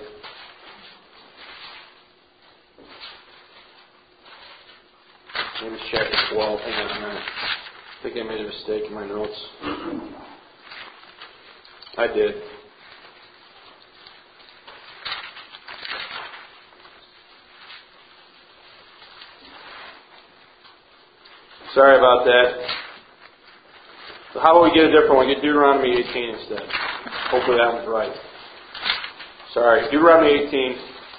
S3: Maybe it's chapter twelve. Hang on a minute. I think I made a mistake in my notes. I did. Sorry about that. So how about we get a different one? Get Deuteronomy eighteen instead. Hopefully that one's right. Sorry, Deuteronomy eighteen.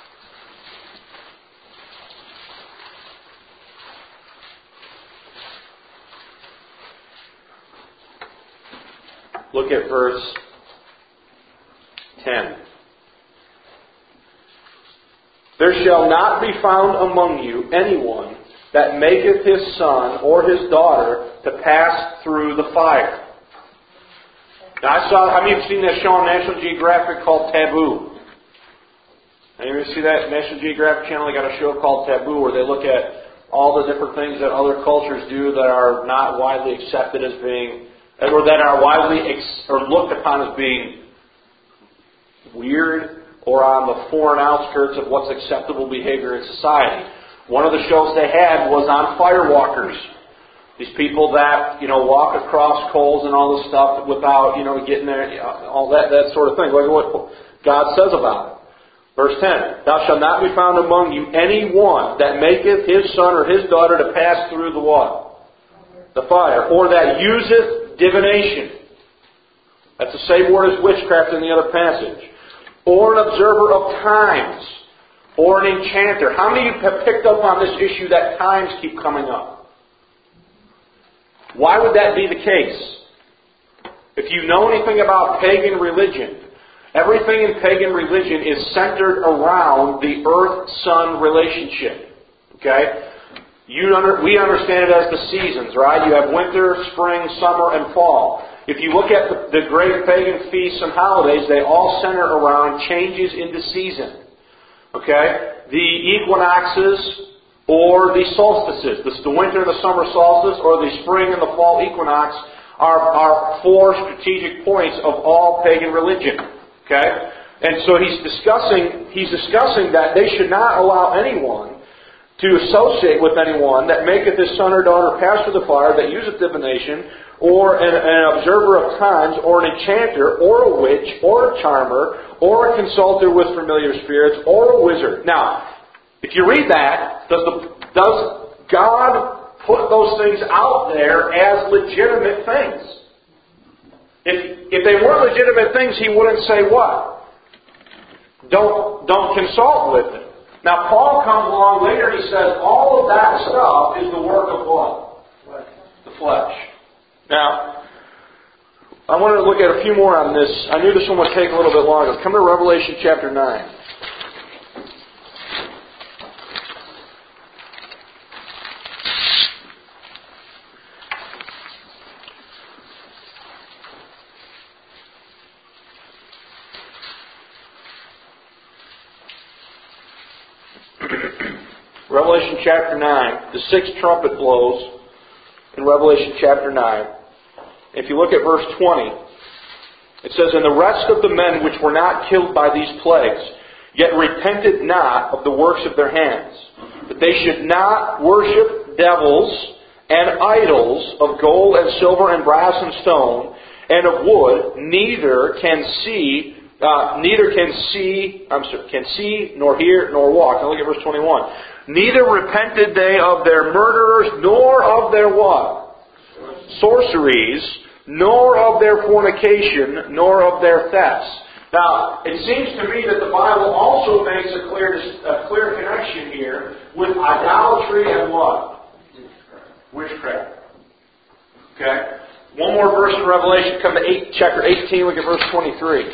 S3: Look at verse ten. There shall not be found among you anyone that maketh his son or his daughter to pass through the fire. Now I saw, how many of you have seen that show on National Geographic called Taboo? Anybody see that National Geographic channel? They got a show called Taboo where they look at all the different things that other cultures do that are not widely accepted as being, or that are widely ex- or looked upon as being weird or on the foreign outskirts of what's acceptable behavior in society. One of the shows they had was on firewalkers. These people that, you know, walk across coals and all this stuff without, you know, getting there, all that, that sort of thing. Look at what God says about it. Verse ten, thou shalt not be found among you any one that maketh his son or his daughter to pass through the what? The fire. Or that useth divination. That's the same word as witchcraft in the other passage. Or an observer of times. Or an enchanter. How many of you have picked up on this issue that times keep coming up? Why would that be the case? If you know anything about pagan religion, everything in pagan religion is centered around the earth-sun relationship. Okay? You under, we understand it as the seasons, right? You have winter, spring, summer, and fall. If you look at the, the great pagan feasts and holidays, they all center around changes into season. Okay? The equinoxes or the solstices, the, the winter and the summer solstice, or the spring and the fall equinox are, are four strategic points of all pagan religion. Okay? And so he's discussing, he's discussing that they should not allow anyone to associate with anyone that maketh his son or daughter pass through the fire, that useth divination, or an, an observer of times, or an enchanter, or a witch, or a charmer, or a consulter with familiar spirits, or a wizard. Now, if you read that, does, the, does God put those things out there as legitimate things? If, if they weren't legitimate things, He wouldn't say what? Don't, don't consult with them. Now, Paul comes along later and he says, all of that stuff is the work of what? The flesh. Now, I wanted to look at a few more on this. I knew this one would take a little bit longer. Come to Revelation chapter nine. Revelation chapter nine, the sixth trumpet blows in Revelation chapter nine. If you look at verse twenty, it says, "And the rest of the men which were not killed by these plagues, yet repented not of the works of their hands, that they should not worship devils and idols of gold and silver and brass and stone and of wood, neither can see Uh, neither can see, I'm sorry, can see, nor hear, nor walk." Now look at verse twenty-one. "Neither repented they of their murderers, nor of their what? Sorceries, nor of their fornication, nor of their thefts." Now, it seems to me that the Bible also makes a clear, a clear connection here with idolatry and what? Witchcraft. Okay? One more verse in Revelation. Come to eight, chapter eighteen, look at verse twenty-three.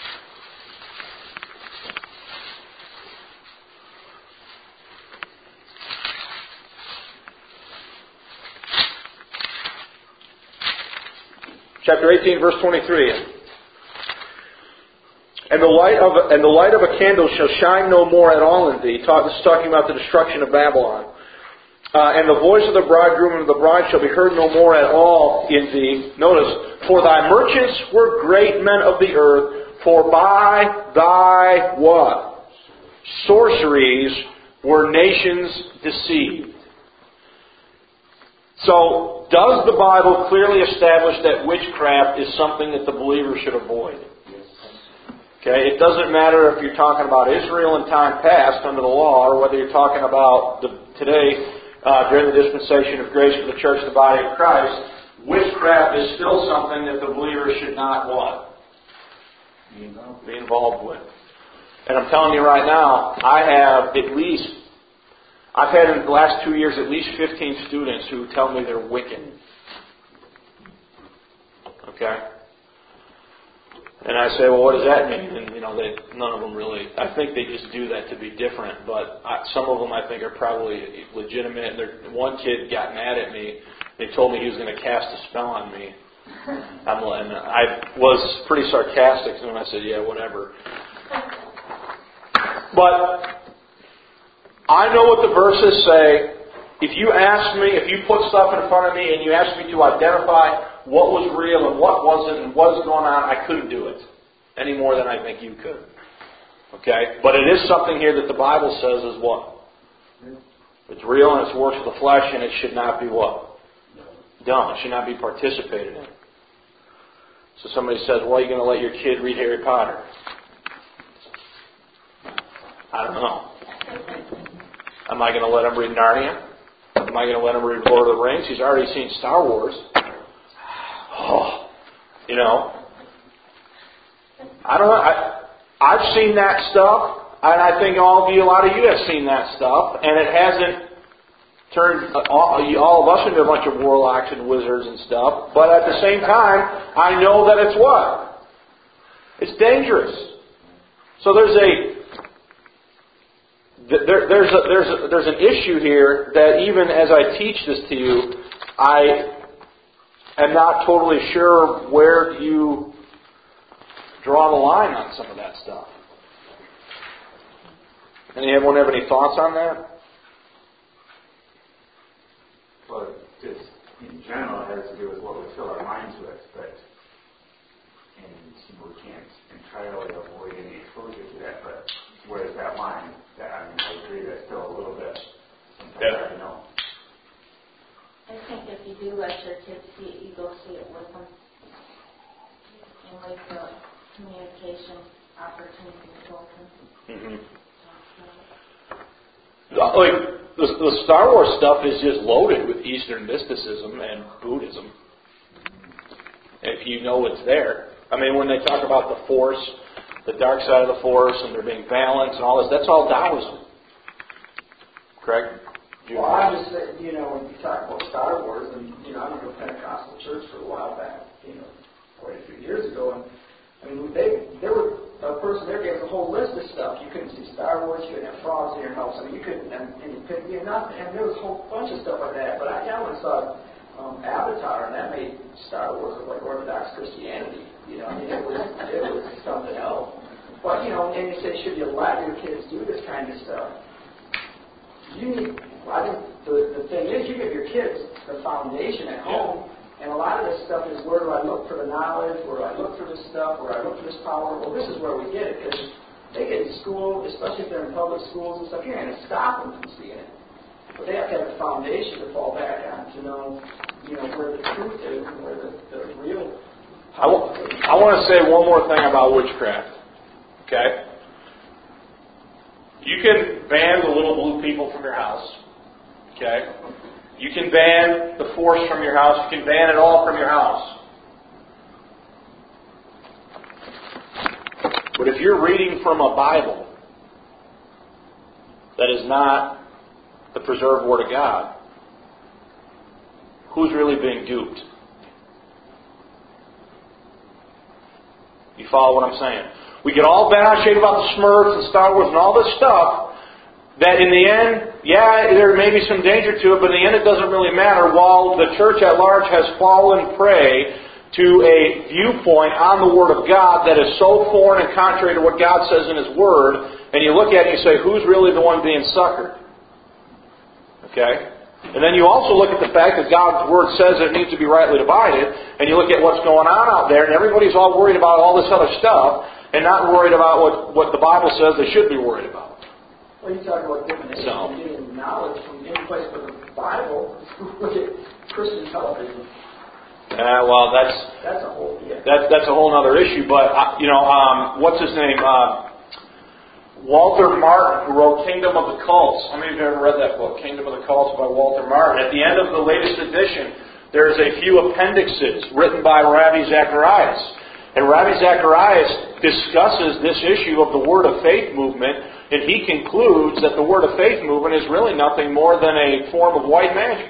S3: Chapter eighteen, verse twenty-three. "And the light of and the light of a candle shall shine no more at all in thee." Talk, this is talking about the destruction of Babylon. Uh, "and the voice of the bridegroom and of the bride shall be heard no more at all in thee." Notice, "For thy merchants were great men of the earth, for by thy" what? "Sorceries were nations deceived." So, does the Bible clearly establish that witchcraft is something that the believer should avoid? Okay, it doesn't matter if you're talking about Israel in time past under the law, or whether you're talking about the, today uh, during the dispensation of grace for the church, the body of Christ. Witchcraft is still something that the believer should not what? Be involved, be involved with. And I'm telling you right now, I have at least I've had in the last two years at least fifteen students who tell me they're Wiccan. Okay? And I say, well, what does that mean? And, you know, they, none of them really, I think they just do that to be different, but I, some of them I think are probably legitimate. And one kid got mad at me. They told me he was going to cast a spell on me. I'm, and I was pretty sarcastic to him. I said, yeah, whatever. But I know what the verses say. If you ask me, if you put stuff in front of me and you ask me to identify what was real and what wasn't and what was going on, I couldn't do it any more than I think you could. Okay? But it is something here that the Bible says is what? It's real and it's works of the flesh, and it should not be what? Done. It should not be participated in. So somebody says, well, are you going to let your kid read Harry Potter? I don't know. Am I going to let him read Narnia? Am I going to let him read Lord of the Rings? He's already seen Star Wars. Oh, you know. I don't know. I, I've seen that stuff, and I think all of you, a lot of you have seen that stuff, and it hasn't turned all, all of us into a bunch of warlocks and wizards and stuff. But at the same time, I know that it's what? It's dangerous. So there's a There, there's, a, there's, a, there's an issue here that even as I teach this to you, I am not totally sure where you draw the line on some of that stuff. Anyone have any thoughts on that?
S5: Well, just in general, it has to do with what we fill our minds with, but and you know, we can't entirely avoid any exposure to that, but where's that line? That, I mean, I agree that's still a little bit, sometimes
S3: Yeah.
S5: I know.
S4: I think if you do let your kids see it, you go see it with them. And make the communication opportunities open.
S3: Mm-hmm. Like, the, the Star Wars stuff is just loaded with Eastern mysticism and Buddhism. If you know it's there. I mean, when they talk about the Force, the dark side of the Force, and there being balance and all this, that's all Taoism. Correct?
S2: Well, I'm just saying, you know, when you talk about Star Wars, and, you know, I went to a Pentecostal church for a while back, you know, quite a few years ago, and, I mean, they, there were, a person there gave us a whole list of stuff. You couldn't see Star Wars, you couldn't have frogs in your house, I mean, you couldn't, and, and you couldn't get nothing, and there was a whole bunch of stuff like that, but I, I went and saw um, Avatar, and that made Star Wars look like Orthodox Christianity, you know, I mean, it was, it was something else. But, you know, and you say, should you let your kids do this kind of stuff? You need, I think the, the thing is, you give your kids the foundation at home, and a lot of this stuff is, where do I look for the knowledge, where do I look for this stuff, where do I look for this power? Well, this is where we get it, because they get in school, especially if they're in public schools and stuff, you're going to stop them from seeing it. But they have to have a foundation to fall back on to know, you know, where the truth is and where the, the real power is.
S3: I want to say one more thing about witchcraft, okay? You can ban the little blue people from your house. Okay? You can ban the force from your house. You can ban it all from your house. But if you're reading from a Bible that is not the preserved Word of God, who's really being duped? You follow what I'm saying? We get all bent out of shape about the Smurfs and Star Wars and all this stuff that in the end, yeah, there may be some danger to it, but in the end it doesn't really matter. While the church at large has fallen prey to a viewpoint on the Word of God that is so foreign and contrary to what God says in His Word, and you look at it and you say, who's really the one being suckered? Okay? And then you also look at the fact that God's Word says that it needs to be rightly divided, and you look at what's going on out there, and everybody's all worried about all this other stuff, and not worried about what, what the Bible says they should be worried about.
S2: Well, you talk about divination
S3: So.
S2: and getting knowledge from any place but the Bible. Look at Christian television.
S3: Uh, well, that's
S2: That's a whole, yeah.
S3: that's that's a whole other issue. But uh, you know, um, what's his name? Uh, Walter Martin, who wrote Kingdom of the Cults. How many of you have ever read that book, Kingdom of the Cults by Walter Martin? At the end of the latest edition, there's a few appendixes written by Ravi Zacharias. And Ravi Zacharias discusses this issue of the Word of Faith movement, and he concludes that the Word of Faith movement is really nothing more than a form of white magic.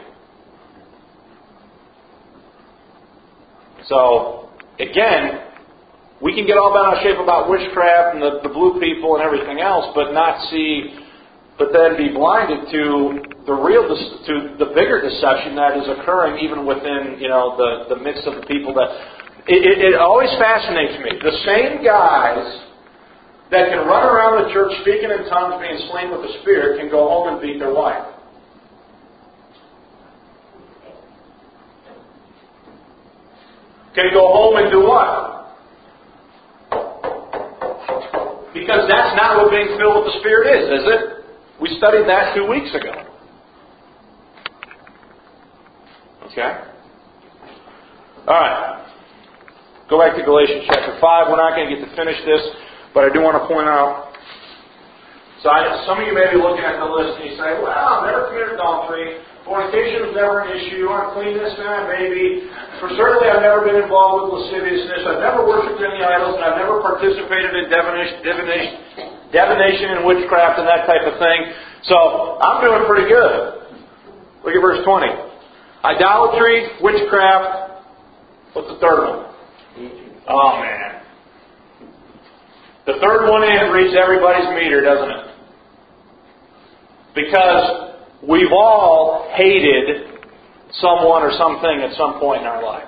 S3: So, again, we can get all bent out of shape about witchcraft and the, the blue people and everything else, but not see, but then be blinded to the real, to the bigger deception that is occurring even within, you know, the, the midst of the people that. It, it, it always fascinates me. The same guys that can run around the church speaking in tongues, being slain with the Spirit, can go home and beat their wife. Can go home and do what? Because that's not what being filled with the Spirit is, is it? We studied that two weeks ago. Okay? Alright. Go back to Galatians chapter five. We're not going to get to finish this, but I do want to point out. So I, some of you may be looking at the list and you say, well, I've never committed adultery. Fornication was never an issue. Uncleanness, nah, maybe. For certainly I've never been involved with lasciviousness. I've never worshipped any idols, and I've never participated in divination, divination, divination and witchcraft and that type of thing. So I'm doing pretty good. Look at verse twenty. Idolatry, witchcraft. What's the third one? Oh, man. The third one in reads everybody's meter, doesn't it? Because we've all hated someone or something at some point in our life.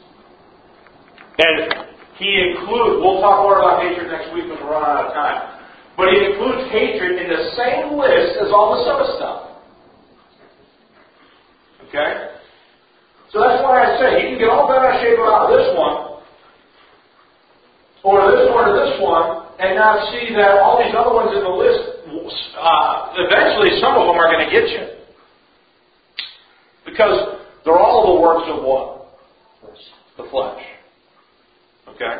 S3: And he includes, we'll talk more about hatred next week when we run out of time, but he includes hatred in the same list as all this other stuff. Okay? So that's why I say, you can get all bent out of shape about this one, or this one, or this one, and not see that all these other ones in the list, uh, eventually some of them are going to get you. Because they're all the works of what? The flesh. Okay?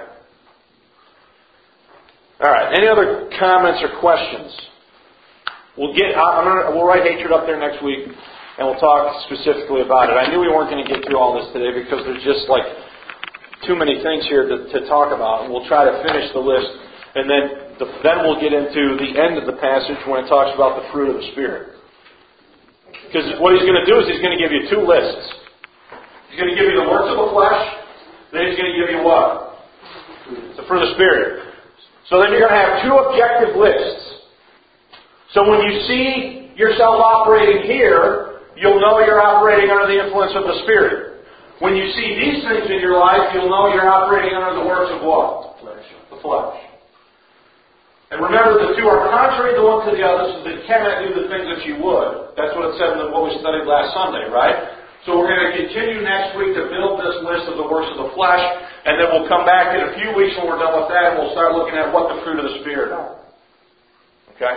S3: Alright, any other comments or questions? We'll get, I'm gonna, we'll write hatred up there next week, and we'll talk specifically about it. I knew we weren't going to get through all this today because there's just like too many things here to, to talk about, and we'll try to finish the list, and then the, then we'll get into the end of the passage when it talks about the fruit of the Spirit. Because what he's going to do is he's going to give you two lists. He's going to give you the works of the flesh, then he's going to give you what? The fruit of the Spirit. So then you're going to have two objective lists. So when you see yourself operating here, you'll know you're operating under the influence of the Spirit. When you see these things in your life, you'll know you're operating under the works of what?
S5: Flesh.
S3: The flesh. And remember, the two are contrary the one to the other, so that you cannot do the things that you would. That's what it said in what we studied last Sunday, right? So we're going to continue next week to build this list of the works of the flesh, and then we'll come back in a few weeks when we're done with that, and we'll start looking at what the fruit of the Spirit are. Okay?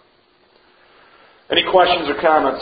S3: Any questions or comments?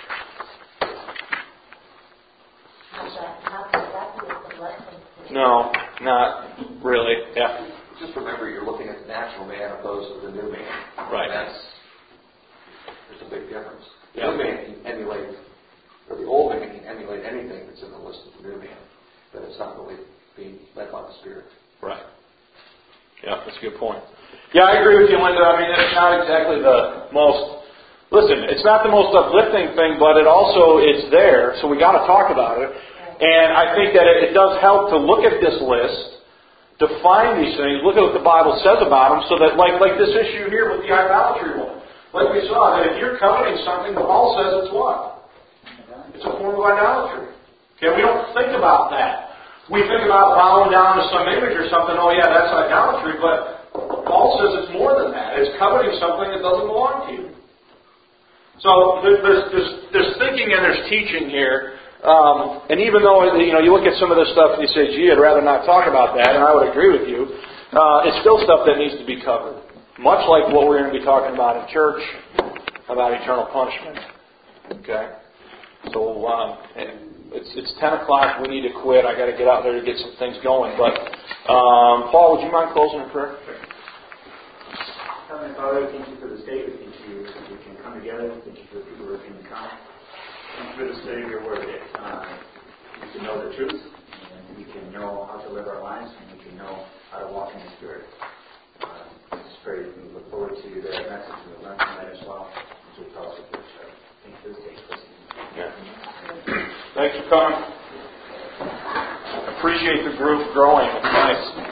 S3: No, not really. Yeah.
S6: Just remember, you're looking at the natural man opposed to the new man.
S3: Right.
S6: And that's there's a big difference. The
S3: Yeah.
S6: new man can emulate, or the old man can emulate anything that's in the list of the new man, but it's not really being led by the Spirit.
S3: Right. Yeah, that's a good point. Yeah, I agree with you, Linda. I mean, it's not exactly the most. Listen, it's not the most uplifting thing, but it also it's there, so we got to talk about it. And I think that it, it does help to look at this list, define these things, look at what the Bible says about them, so that, like like this issue here with the idolatry one, like we saw, that if you're coveting something, Paul says it's what? It's a form of idolatry. Okay, we don't think about that. We think about bowing down to some image or something. Oh yeah, that's idolatry. But Paul says it's more than that. It's coveting something that doesn't belong to you. So there's there's, there's thinking and there's teaching here. Um, and even though you know you look at some of this stuff and you say, "Gee, I'd rather not talk about that," and I would agree with you, uh, it's still stuff that needs to be covered. Much like what we're going to be talking about in church about eternal punishment. Okay, so um, it's it's ten o'clock. We need to quit. I got to get out there to get some things going. But um, Paul, would you mind closing in prayer?
S5: Heavenly Father, thank you for this day. We thank you that we can come together. Thank you for the people who can come. Thank you for the study of your word. Uh, we can know the truth, and we can know how to live our lives, and we can know how to walk in the Spirit. Uh, I just pray we look forward to the message we learned tonight as well, as we fellowship with each other. Thank you for this day.
S3: Yeah. Thanks for coming. Appreciate the group growing. It's nice.